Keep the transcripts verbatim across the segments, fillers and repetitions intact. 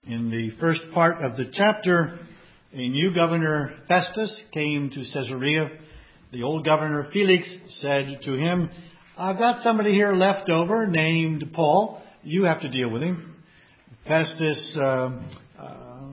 In the first part of the chapter, a new governor, Festus, came to Caesarea. The old governor, Felix, said to him, I've got somebody here left over named Paul. You have to deal with him. Festus, uh, uh,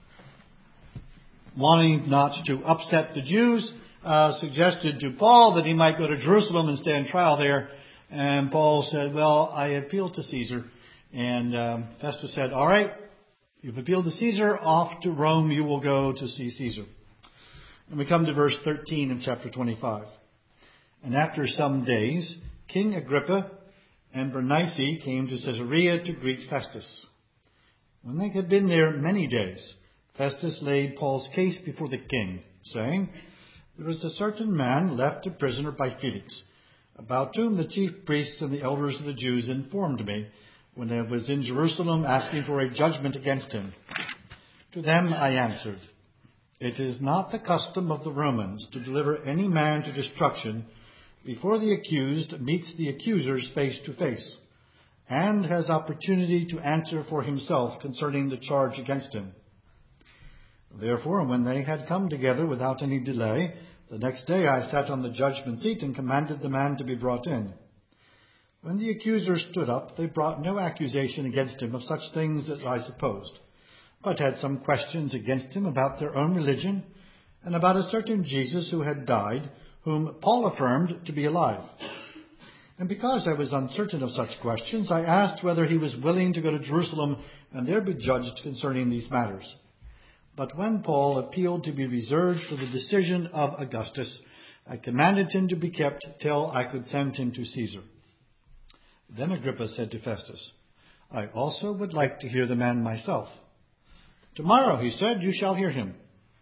wanting not to upset the Jews, uh, suggested to Paul that he might go to Jerusalem and stand trial there. And Paul said, well, I appeal to Caesar. And um, Festus said, all right, you've appealed to Caesar, off to Rome you will go to see Caesar. And we come to verse thirteen of chapter twenty-five. And after some days, King Agrippa and Bernice came to Caesarea to greet Festus. When they had been there many days, Festus laid Paul's case before the king, saying, There is a certain man left a prisoner by Felix, about whom the chief priests and the elders of the Jews informed me, when I was in Jerusalem asking for a judgment against him. To them I answered, It is not the custom of the Romans to deliver any man to destruction before the accused meets the accusers face to face, and has opportunity to answer for himself concerning the charge against him. Therefore, when they had come together without any delay, the next day I sat on the judgment seat and commanded the man to be brought in. When the accusers stood up, they brought no accusation against him of such things as I supposed, but had some questions against him about their own religion, and about a certain Jesus who had died, whom Paul affirmed to be alive. And because I was uncertain of such questions, I asked whether he was willing to go to Jerusalem and there be judged concerning these matters. But when Paul appealed to be reserved for the decision of Augustus, I commanded him to be kept till I could send him to Caesar. Then Agrippa said to Festus, I also would like to hear the man myself. Tomorrow, he said, you shall hear him.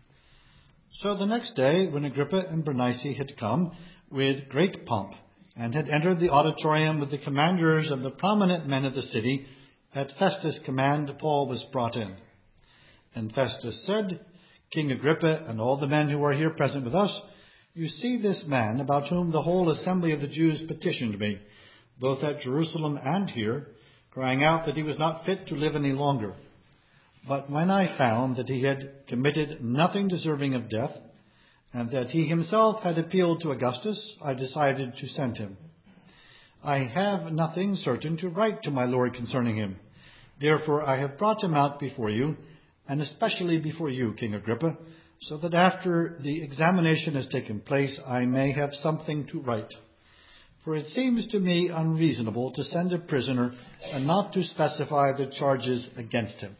So the next day, when Agrippa and Bernice had come with great pomp, and had entered the auditorium with the commanders and the prominent men of the city, at Festus' command Paul was brought in. And Festus said, King Agrippa and all the men who are here present with us, you see this man about whom the whole assembly of the Jews petitioned me, both at Jerusalem and here, crying out that he was not fit to live any longer. But when I found that he had committed nothing deserving of death, and that he himself had appealed to Augustus, I decided to send him. I have nothing certain to write to my lord concerning him. Therefore I have brought him out before you, and especially before you, King Agrippa, so that after the examination has taken place, I may have something to write. For it seems to me unreasonable to send a prisoner and not to specify the charges against him.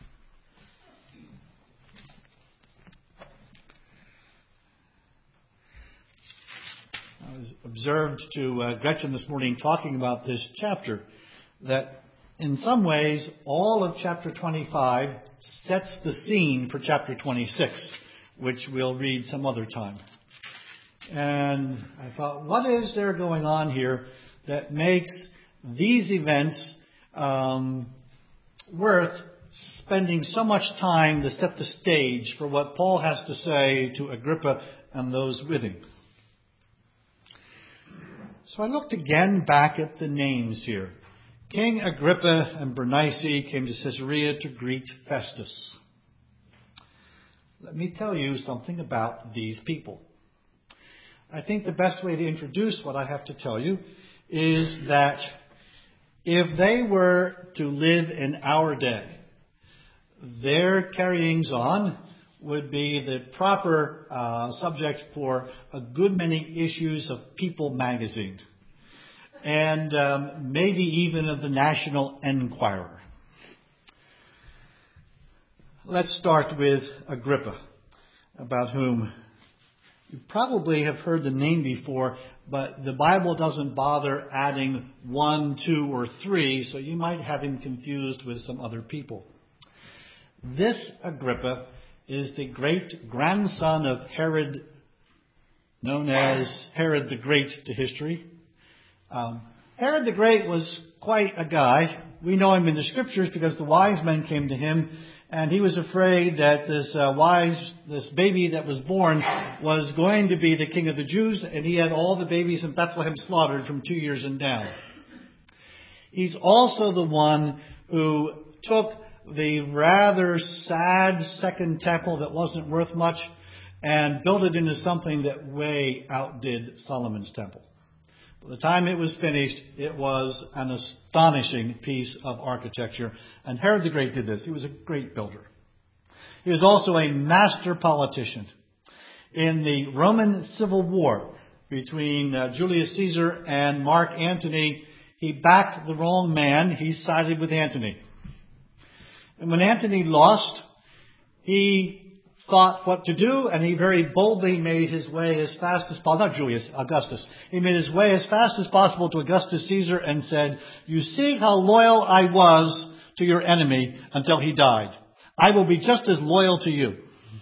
I was observed to uh, Gretchen this morning talking about this chapter, that in some ways all of chapter twenty-five sets the scene for chapter twenty-six, which we'll read some other time. And I thought, what is there going on here that makes these events um, worth spending so much time to set the stage for what Paul has to say to Agrippa and those with him? So I looked again back at the names here. King Agrippa and Bernice came to Caesarea to greet Festus. Let me tell you something about these people. I think the best way to introduce what I have to tell you is that if they were to live in our day, their carryings on would be the proper uh, subject for a good many issues of People magazine, and um, maybe even of the National Enquirer. Let's start with Agrippa, about whom you probably have heard the name before, but the Bible doesn't bother adding one, two, or three, so you might have him confused with some other people. This Agrippa is the great-grandson of Herod, known as Herod the Great to history. Um, Herod the Great was quite a guy. We know him in the Scriptures because the wise men came to him, and he was afraid that this uh, wise, this baby that was born was going to be the king of the Jews, and he had all the babies in Bethlehem slaughtered from two years and down. He's also the one who took the rather sad second temple that wasn't worth much and built it into something that way outdid Solomon's temple. By the time it was finished, it was an astonishing piece of architecture. And Herod the Great did this. He was a great builder. He was also a master politician. In the Roman Civil War between uh, Julius Caesar and Mark Antony, he backed the wrong man. He sided with Antony. And when Antony lost, he thought what to do, and he very boldly made his way as fast as possible. Not Julius, Augustus. He made his way as fast as possible to Augustus Caesar and said, "You see how loyal I was to your enemy until he died. I will be just as loyal to you."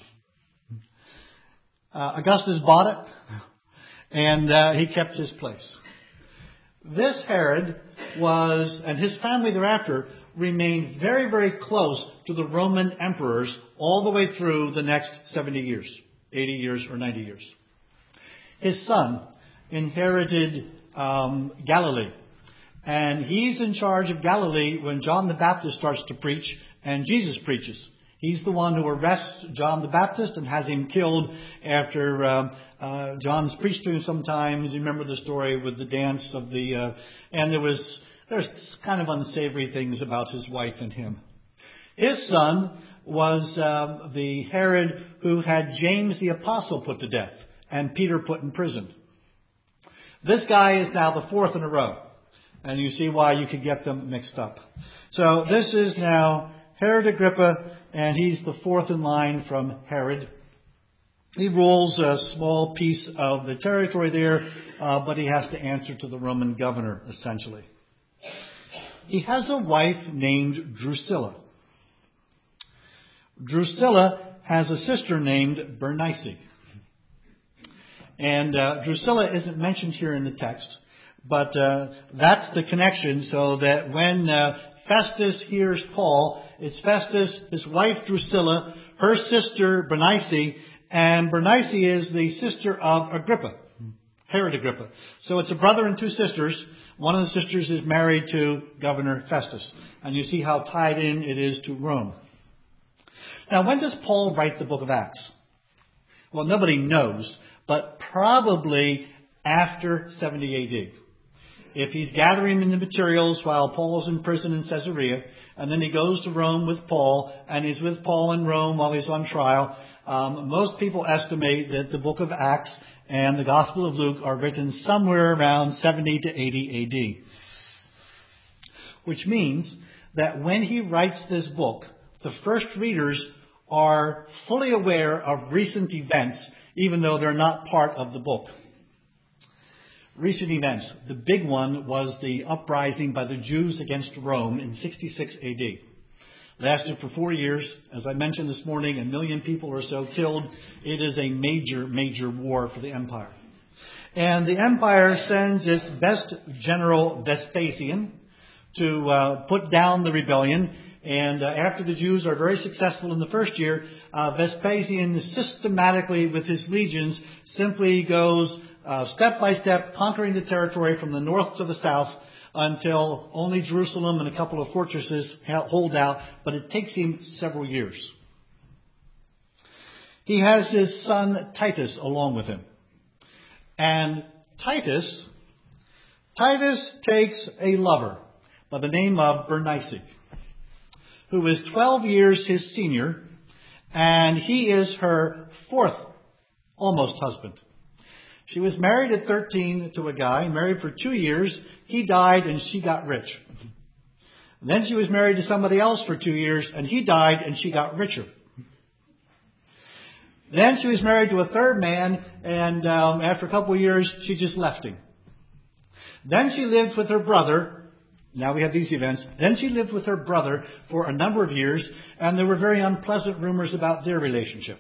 Uh, Augustus bought it, and uh, he kept his place. This Herod was, and his family thereafter, remained very, very close to the Roman emperors all the way through the next seventy years, eighty years or ninety years. His son inherited um, Galilee, and he's in charge of Galilee when John the Baptist starts to preach and Jesus preaches. He's the one who arrests John the Baptist and has him killed after uh, uh, John's preached to him sometimes. You remember the story with the dance of the, uh, and there was, there's kind of unsavory things about his wife and him. His son was um, the Herod who had James the Apostle put to death and Peter put in prison. This guy is now the fourth in a row. And you see why you could get them mixed up. So this is now Herod Agrippa, and he's the fourth in line from Herod. He rules a small piece of the territory there, uh, but he has to answer to the Roman governor, essentially. He has a wife named Drusilla. Drusilla has a sister named Bernice. And uh, Drusilla isn't mentioned here in the text, but uh, that's the connection, so that when uh, Festus hears Paul, it's Festus, his wife Drusilla, her sister Bernice, and Bernice is the sister of Agrippa, Herod Agrippa. So it's a brother and two sisters. One of the sisters is married to Governor Festus. And you see how tied in it is to Rome. Now, when does Paul write the book of Acts? Well, nobody knows, but probably after seventy A D. If he's gathering in the materials while Paul's in prison in Caesarea, and then he goes to Rome with Paul, and he's with Paul in Rome while he's on trial, um, most people estimate that the book of Acts and the Gospel of Luke are written somewhere around seventy to eighty A D. Which means that when he writes this book, the first readers are fully aware of recent events, even though they're not part of the book. Recent events. The big one was the uprising by the Jews against Rome in sixty-six A D. Lasted for four years. As I mentioned this morning, a million people or so killed. It is a major, major war for the empire. And the empire sends its best general, Vespasian, to uh, put down the rebellion. And uh, after the Jews are very successful in the first year, uh, Vespasian systematically, with his legions, simply goes Uh, step by step, conquering the territory from the north to the south until only Jerusalem and a couple of fortresses hold out, but it takes him several years. He has his son Titus along with him. And Titus, Titus takes a lover by the name of Bernice, who is twelve years his senior, and he is her fourth almost husband. She was married at thirteen to a guy, married for two years. He died and she got rich. And then she was married to somebody else for two years and he died and she got richer. Then she was married to a third man and um, after a couple of years she just left him. Then she lived with her brother. Now we have these events. Then she lived with her brother for a number of years and there were very unpleasant rumors about their relationship.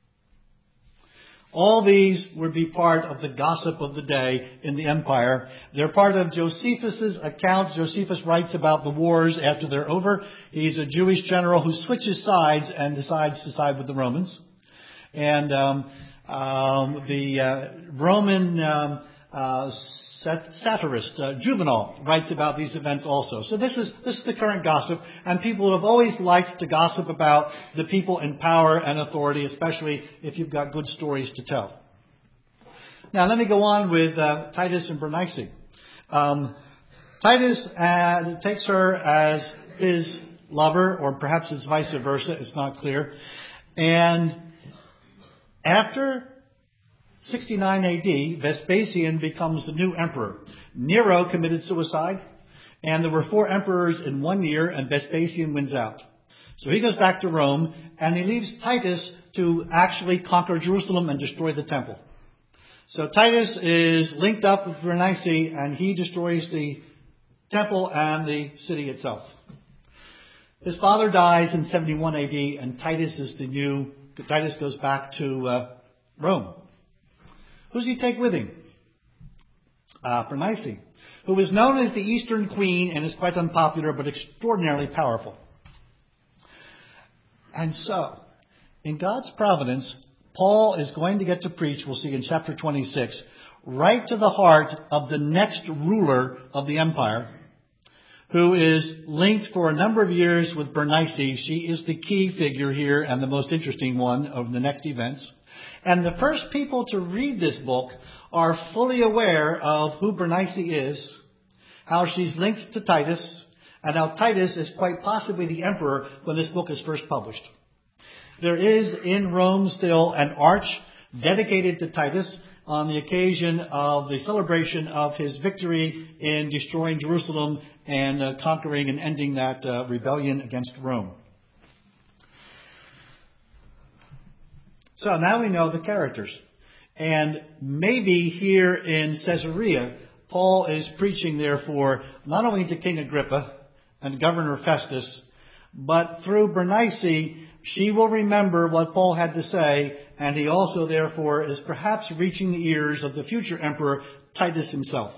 All these would be part of the gossip of the day in the empire. They're part of Josephus' account. Josephus writes about the wars after they're over. He's a Jewish general who switches sides and decides to side with the Romans. And um, um, the uh, Roman um, uh, sat- satirist, uh, Juvenal, writes about these events also. So this is this is the current gossip, and people have always liked to gossip about the people in power and authority, especially if you've got good stories to tell. Now let me go on with uh, Titus and Bernice. Um, Titus uh, takes her as his lover, or perhaps it's vice versa, it's not clear. And after sixty-nine A D, Vespasian becomes the new emperor. Nero committed suicide, and there were four emperors in one year, and Vespasian wins out. So he goes back to Rome, and he leaves Titus to actually conquer Jerusalem and destroy the temple. So Titus is linked up with Bernice, and he destroys the temple and the city itself. His father dies in seventy-one A D, and Titus is the new. Titus goes back to uh, Rome. Who does he take with him? Uh, Bernice, who is known as the Eastern Queen and is quite unpopular but extraordinarily powerful. And so, in God's providence, Paul is going to get to preach, we'll see in chapter twenty-six, right to the heart of the next ruler of the empire, who is linked for a number of years with Bernice. She is the key figure here and the most interesting one of the next events. And the first people to read this book are fully aware of who Bernice is, how she's linked to Titus, and how Titus is quite possibly the emperor when this book is first published. There is in Rome still an arch dedicated to Titus on the occasion of the celebration of his victory in destroying Jerusalem and uh, conquering and ending that uh, rebellion against Rome. So now we know the characters. And maybe here in Caesarea, Paul is preaching, therefore, not only to King Agrippa and Governor Festus, but through Bernice, she will remember what Paul had to say, and he also, therefore, is perhaps reaching the ears of the future emperor, Titus himself.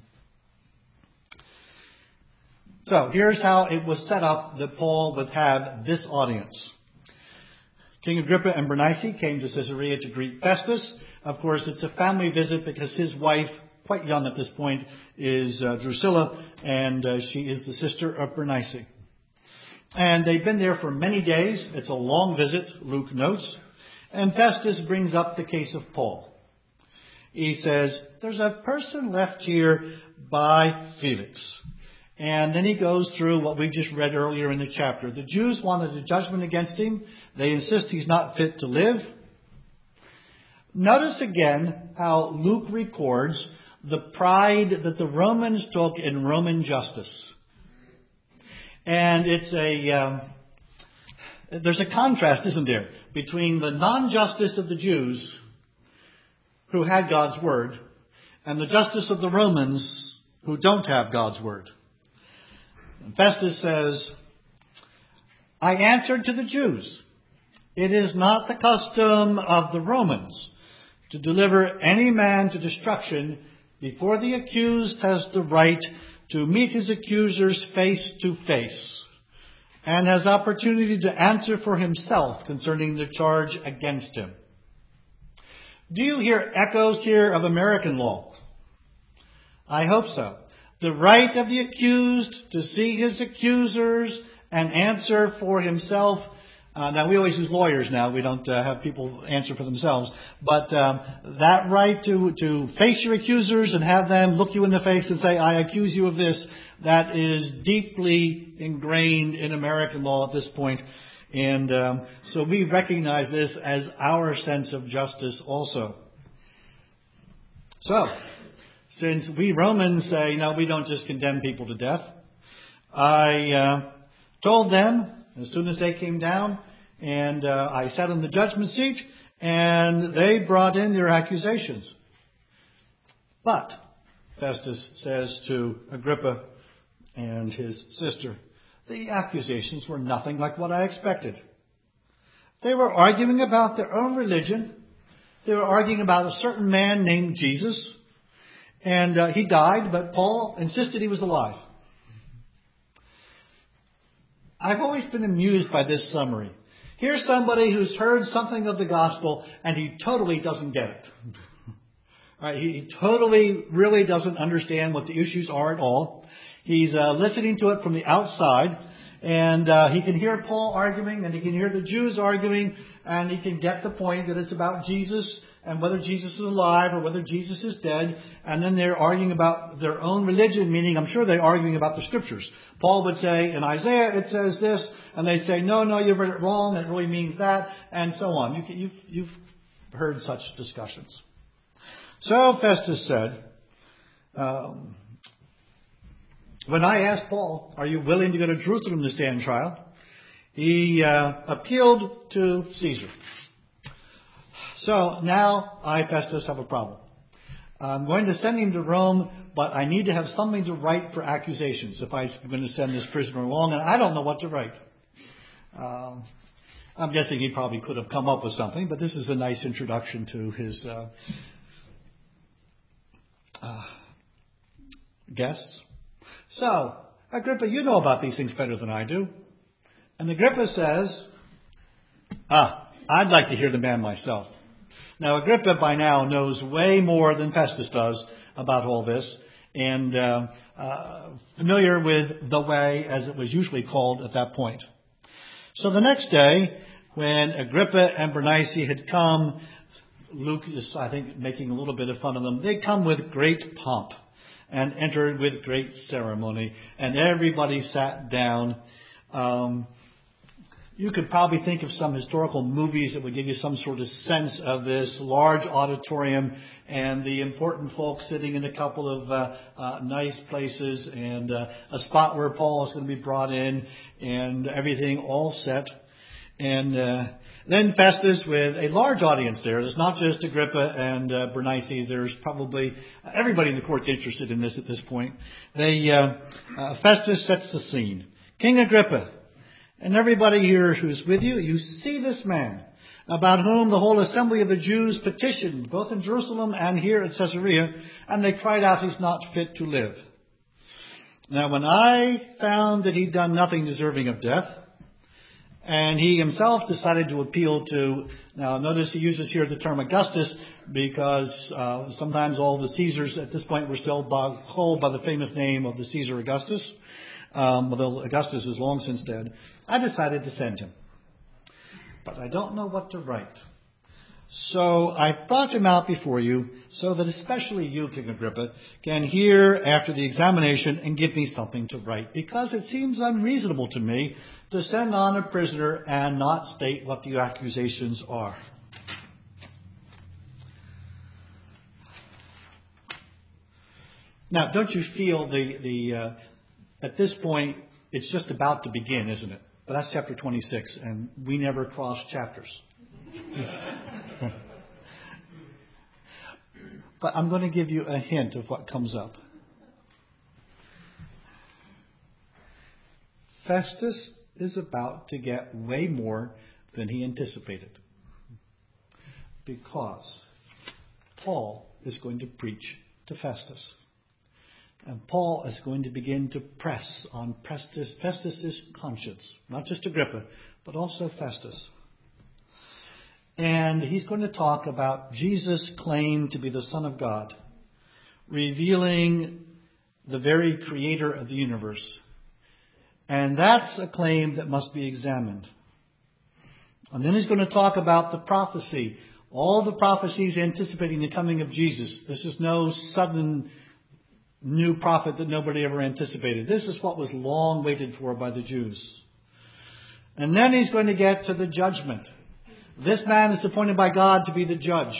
So here's how it was set up that Paul would have this audience. King Agrippa and Bernice came to Caesarea to greet Festus. Of course, it's a family visit because his wife, quite young at this point, is uh, Drusilla, and uh, she is the sister of Bernice. And they've been there for many days. It's a long visit, Luke notes. And Festus brings up the case of Paul. He says, there's a person left here by Felix. And then he goes through what we just read earlier in the chapter. The Jews wanted a judgment against him. They insist he's not fit to live. Notice again how Luke records the pride that the Romans took in Roman justice. And it's a, um, there's a contrast, isn't there, between the non-justice of the Jews who had God's word and the justice of the Romans who don't have God's word. And Festus says, I answered to the Jews, it is not the custom of the Romans to deliver any man to destruction before the accused has the right to meet his accusers face to face and has opportunity to answer for himself concerning the charge against him. Do you hear echoes here of American law? I hope so. The right of the accused to see his accusers and answer for himself. Uh, now, we always use lawyers now. We don't uh, have people answer for themselves. But um, that right to, to face your accusers and have them look you in the face and say, I accuse you of this, that is deeply ingrained in American law at this point. And um, so we recognize this as our sense of justice also. So, since we Romans say, no, we don't just condemn people to death, I uh, told them, as soon as they came down, and uh, I sat in the judgment seat, and they brought in their accusations. But, Festus says to Agrippa and his sister, the accusations were nothing like what I expected. They were arguing about their own religion. They were arguing about a certain man named Jesus. And uh, he died, but Paul insisted he was alive. I've always been amused by this summary. Here's somebody who's heard something of the gospel, and he totally doesn't get it. Right? He, he totally, really doesn't understand what the issues are at all. He's uh, listening to it from the outside, and uh, he can hear Paul arguing, and he can hear the Jews arguing, and he can get the point that it's about Jesus and whether Jesus is alive or whether Jesus is dead. And then they're arguing about their own religion, meaning I'm sure they're arguing about the Scriptures. Paul would say, in Isaiah it says this, and they'd say, no, no, you've read it wrong, it really means that, and so on. You can, you've, you've heard such discussions. So Festus said, um, when I asked Paul, are you willing to go to Jerusalem to stand trial? He uh, appealed to Caesar. So now I, Festus, have a problem. I'm going to send him to Rome, but I need to have something to write for accusations if I'm going to send this prisoner along, and I don't know what to write. Um, I'm guessing he probably could have come up with something, but this is a nice introduction to his uh, uh, guests. So, Agrippa, you know about these things better than I do. And Agrippa says, ah, I'd like to hear the man myself. Now, Agrippa by now knows way more than Festus does about all this, and uh, uh, familiar with the way, as it was usually called at that point. So the next day, when Agrippa and Bernice had come, Luke is, I think, making a little bit of fun of them. They come with great pomp and entered with great ceremony, and everybody sat down. Um, You could probably think of some historical movies that would give you some sort of sense of this large auditorium and the important folks sitting in a couple of uh, uh, nice places, and uh, a spot where Paul is going to be brought in, and everything all set. And uh, then Festus with a large audience there. There's not just Agrippa and uh, Bernice. There's probably everybody in the court's interested in this at this point. They uh, uh, Festus sets the scene. King Agrippa, and everybody here who's with you, you see this man about whom the whole assembly of the Jews petitioned, both in Jerusalem and here at Caesarea, and they cried out, he's not fit to live. Now, when I found that he'd done nothing deserving of death, and he himself decided to appeal to, now notice he uses here the term Augustus, because uh, sometimes all the Caesars at this point were still called by the famous name of the Caesar Augustus. Um, although Augustus is long since dead, I decided to send him. But I don't know what to write. So I brought him out before you so that especially you, King Agrippa, can hear after the examination and give me something to write. Because it seems unreasonable to me to send on a prisoner and not state what the accusations are. Now, don't you feel the... the uh, At this point, it's just about to begin, isn't it? But that's chapter twenty-six, and we never cross chapters. But I'm going to give you a hint of what comes up. Festus is about to get way more than he anticipated, because Paul is going to preach to Festus. And Paul is going to begin to press on Festus, Festus's conscience, not just Agrippa, but also Festus. And he's going to talk about Jesus' claim to be the Son of God, revealing the very creator of the universe. And that's a claim that must be examined. And then he's going to talk about the prophecy, all the prophecies anticipating the coming of Jesus. This is no sudden new prophet that nobody ever anticipated. This is what was long waited for by the Jews. And then he's going to get to the judgment. This man is appointed by God to be the judge.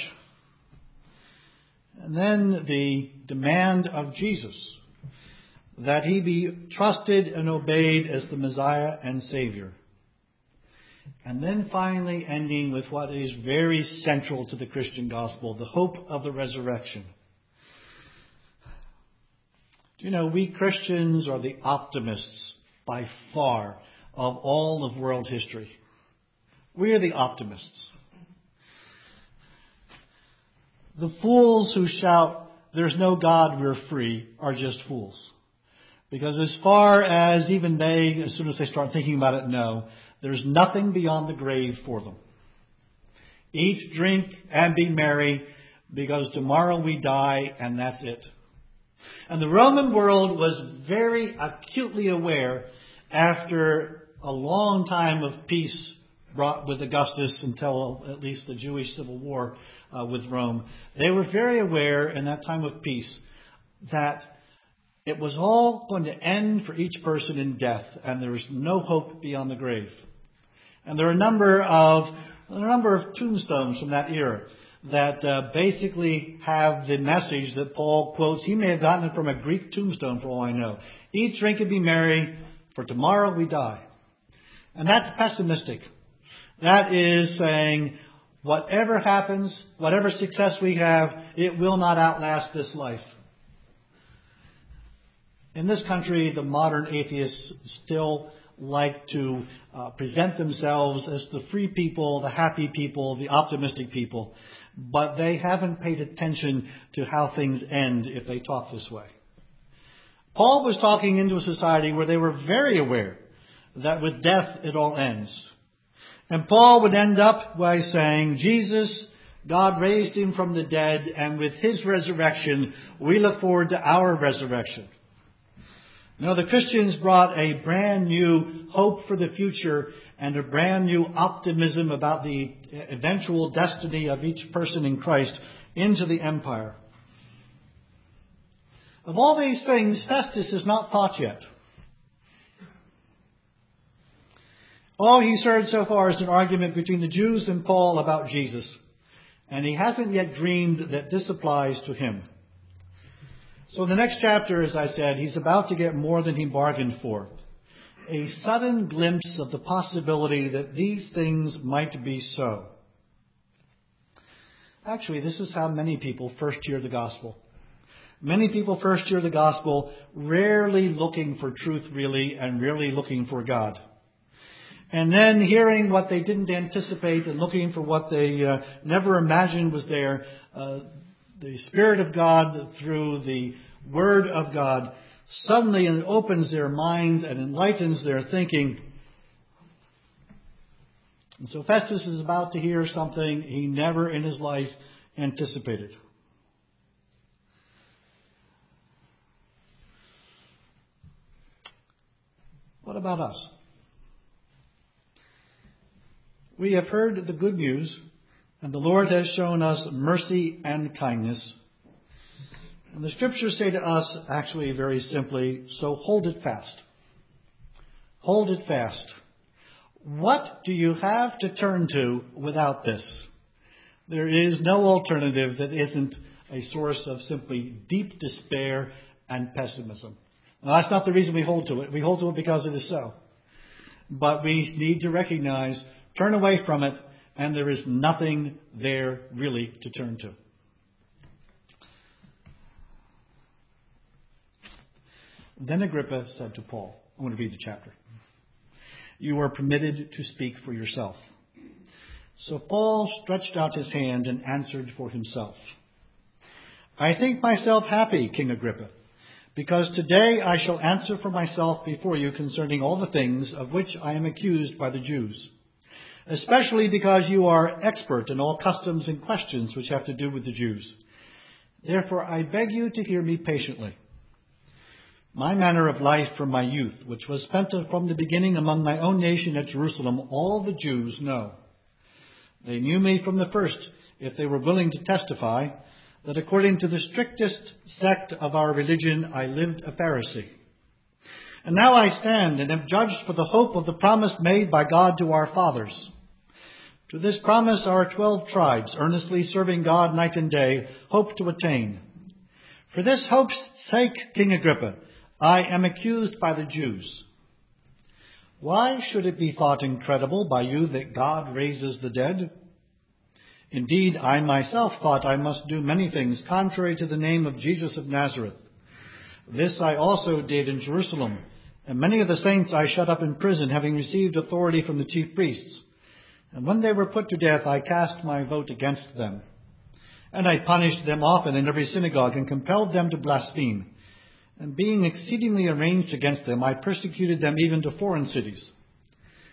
And then the demand of Jesus that he be trusted and obeyed as the Messiah and Savior. And then finally ending with what is very central to the Christian gospel, the hope of the resurrection. You know, we Christians are the optimists by far of all of world history. We are the optimists. The fools who shout, there's no God, we're free, are just fools. Because as far as even they, as soon as they start thinking about it, know, there's nothing beyond the grave for them. Eat, drink, and be merry, because tomorrow we die and that's it. And the Roman world was very acutely aware, after a long time of peace brought with Augustus until at least the Jewish Civil War uh, with Rome, they were very aware in that time of peace that it was all going to end for each person in death, and there was no hope beyond the grave. And there are a number of a number of tombstones from that era that uh, basically have the message that Paul quotes. He may have gotten it from a Greek tombstone, for all I know. Eat, drink, and be merry, for tomorrow we die. And that's pessimistic. That is saying, whatever happens, whatever success we have, it will not outlast this life. In this country, the modern atheists still like to uh, present themselves as the free people, the happy people, the optimistic people. But they haven't paid attention to how things end if they talk this way. Paul was talking into a society where they were very aware that with death it all ends. And Paul would end up by saying, Jesus, God raised him from the dead, and with his resurrection, we look forward to our resurrection. Now, the Christians brought a brand new hope for the future and a brand new optimism about the eventual destiny of each person in Christ into the empire. Of all these things, Festus is not thought yet. All he's heard so far is an argument between the Jews and Paul about Jesus. And he hasn't yet dreamed that this applies to him. So in the next chapter, as I said, he's about to get more than he bargained for. A sudden glimpse of the possibility that these things might be so. Actually, this is how many people first hear the gospel. Many people first hear the gospel rarely looking for truth really and rarely looking for God. And then hearing what they didn't anticipate and looking for what they uh, never imagined was there, uh, the Spirit of God through the Word of God suddenly opens their minds and enlightens their thinking. And so Festus is about to hear something he never in his life anticipated. What about us? We have heard the good news, and the Lord has shown us mercy and kindness. And the Scriptures say to us, actually very simply, so hold it fast. Hold it fast. What do you have to turn to without this? There is no alternative that isn't a source of simply deep despair and pessimism. Now, that's not the reason we hold to it. We hold to it because it is so. But we need to recognize, turn away from it, and there is nothing there really to turn to. Then Agrippa said to Paul, I'm going to read the chapter. You are permitted to speak for yourself. So Paul stretched out his hand and answered for himself. I think myself happy, King Agrippa, because today I shall answer for myself before you concerning all the things of which I am accused by the Jews, especially because you are expert in all customs and questions which have to do with the Jews. Therefore I beg you to hear me patiently. My manner of life from my youth, which was spent from the beginning among my own nation at Jerusalem, all the Jews know. They knew me from the first, if they were willing to testify, that according to the strictest sect of our religion, I lived a Pharisee. And now I stand and am judged for the hope of the promise made by God to our fathers. To this promise our twelve tribes, earnestly serving God night and day, hope to attain. For this hope's sake, King Agrippa, I am accused by the Jews. Why should it be thought incredible by you that God raises the dead? Indeed, I myself thought I must do many things contrary to the name of Jesus of Nazareth. This I also did in Jerusalem, and many of the saints I shut up in prison, having received authority from the chief priests. And when they were put to death, I cast my vote against them. And I punished them often in every synagogue, and compelled them to blaspheme. And being exceedingly enraged against them, I persecuted them even to foreign cities.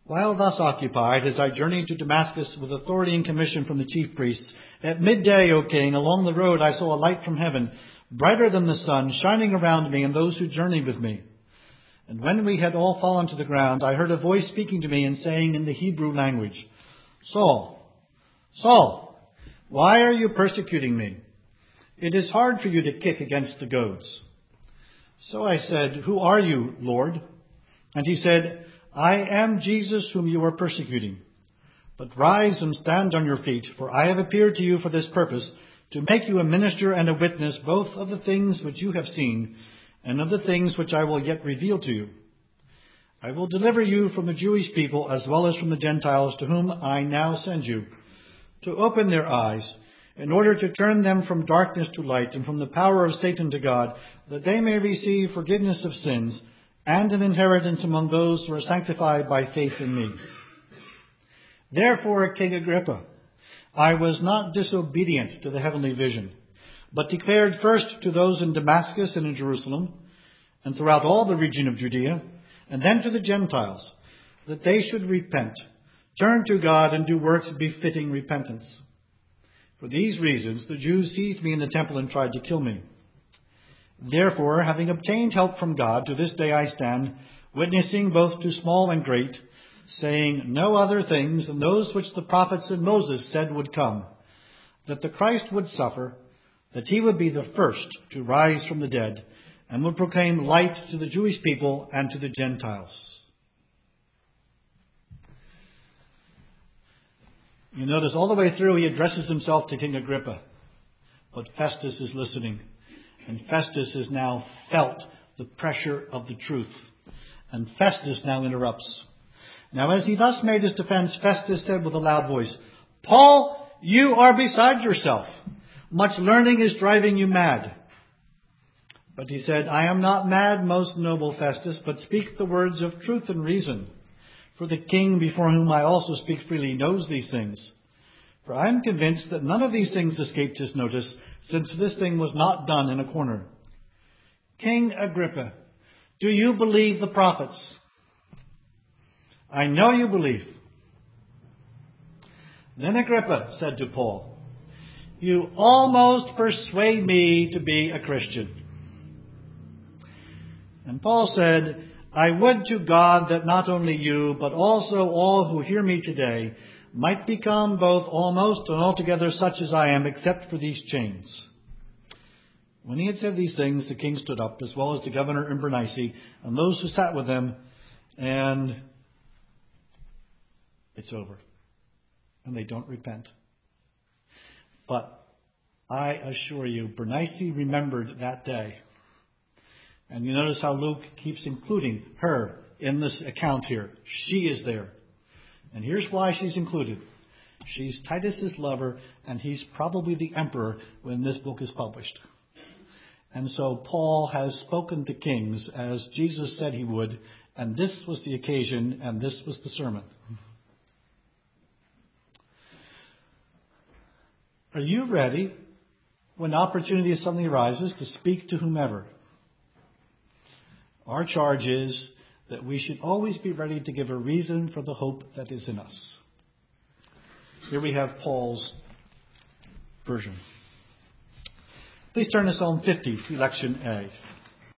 While thus occupied, as I journeyed to Damascus with authority and commission from the chief priests, at midday, O king, along the road I saw a light from heaven, brighter than the sun, shining around me and those who journeyed with me. And when we had all fallen to the ground, I heard a voice speaking to me and saying in the Hebrew language, Saul, Saul, why are you persecuting me? It is hard for you to kick against the goads. So I said, Who are you, Lord? And he said, I am Jesus whom you are persecuting. But rise and stand on your feet, for I have appeared to you for this purpose, to make you a minister and a witness both of the things which you have seen and of the things which I will yet reveal to you. I will deliver you from the Jewish people as well as from the Gentiles to whom I now send you, to open their eyes, in order to turn them from darkness to light and from the power of Satan to God, that they may receive forgiveness of sins and an inheritance among those who are sanctified by faith in me. Therefore, King Agrippa, I was not disobedient to the heavenly vision, but declared first to those in Damascus and in Jerusalem, and throughout all the region of Judea, and then to the Gentiles, that they should repent, turn to God, and do works befitting repentance. For these reasons, the Jews seized me in the temple and tried to kill me. Therefore, having obtained help from God, to this day I stand, witnessing both to small and great, saying no other things than those which the prophets and Moses said would come, that the Christ would suffer, that he would be the first to rise from the dead, and would proclaim light to the Jewish people and to the Gentiles. You notice all the way through he addresses himself to King Agrippa, but Festus is listening. And Festus has now felt the pressure of the truth. And Festus now interrupts. Now as he thus made his defense, Festus said with a loud voice, Paul, you are beside yourself. Much learning is driving you mad. But he said, I am not mad, most noble Festus, but speak the words of truth and reason. For the king before whom I also speak freely knows these things. For I am convinced that none of these things escaped his notice, since this thing was not done in a corner. King Agrippa, do you believe the prophets? I know you believe. Then Agrippa said to Paul, you almost persuade me to be a Christian. And Paul said, I would to God that not only you, but also all who hear me today might become both almost and altogether such as I am, except for these chains. When he had said these things, the king stood up, as well as the governor and Bernice, and those who sat with them, and it's over. And they don't repent. But I assure you, Bernice remembered that day. And you notice how Luke keeps including her in this account here. She is there. And here's why she's included. She's Titus's lover, and he's probably the emperor when this book is published. And so Paul has spoken to kings as Jesus said he would, and this was the occasion, and this was the sermon. Are you ready, when opportunity suddenly arises, to speak to whomever? Our charge is that we should always be ready to give a reason for the hope that is in us. Here we have Paul's version. Please turn to Psalm fifty, Election A.